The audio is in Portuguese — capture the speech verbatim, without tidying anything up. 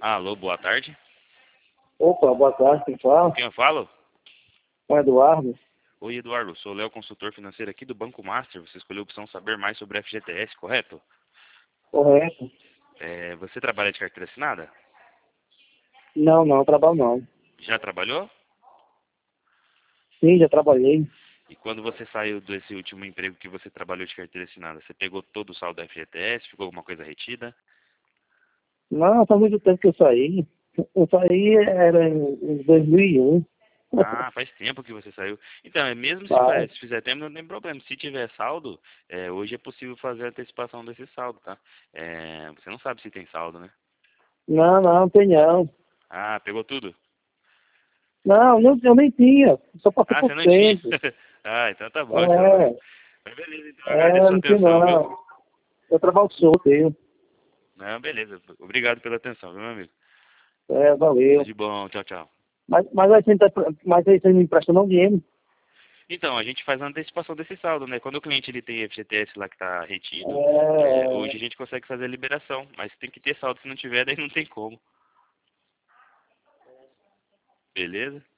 Alô, boa tarde. Opa, boa tarde, quem Com fala? quem eu falo? Com o Eduardo. Oi, Eduardo. Sou o Léo, consultor financeiro aqui do Banco Master. Você escolheu a opção saber mais sobre F G T S, correto? Correto? É, você trabalha de carteira assinada? Não, não, trabalho não. Já trabalhou? Sim, já trabalhei. E quando você saiu desse último emprego que você trabalhou de carteira assinada, você pegou todo o saldo da F G T S? Ficou alguma coisa retida? Não, faz muito tempo que eu saí. Eu saí era em, em dois mil e um. Ah, faz tempo que você saiu. Então, é mesmo se, fa- Faz. se fizer tempo, não tem problema. Se tiver saldo, é, hoje é possível fazer a antecipação desse saldo, tá? É, você não sabe se tem saldo, né? Não, não, tem não. Ah, pegou tudo? Não, eu, eu nem tinha. Só passei Ah, por você não tinha. tempo. Ah, então tá bom, então. Mas É, mas beleza, então eu agradeço é, a sua não tinha atenção, viu? não. Eu trabalho solteiro. Não, beleza. Obrigado pela atenção, viu, meu amigo? É, Tudo valeu. de bom, tchau, tchau. Mas, mas aí você, tá, mas aí você me empresta não dinheiro. Então, a gente faz a antecipação desse saldo, né? Quando o cliente ele tem F G T S lá que tá retido, é, hoje a É, gente consegue fazer a liberação, mas tem que ter saldo. Se não tiver, daí não tem como. Beleza?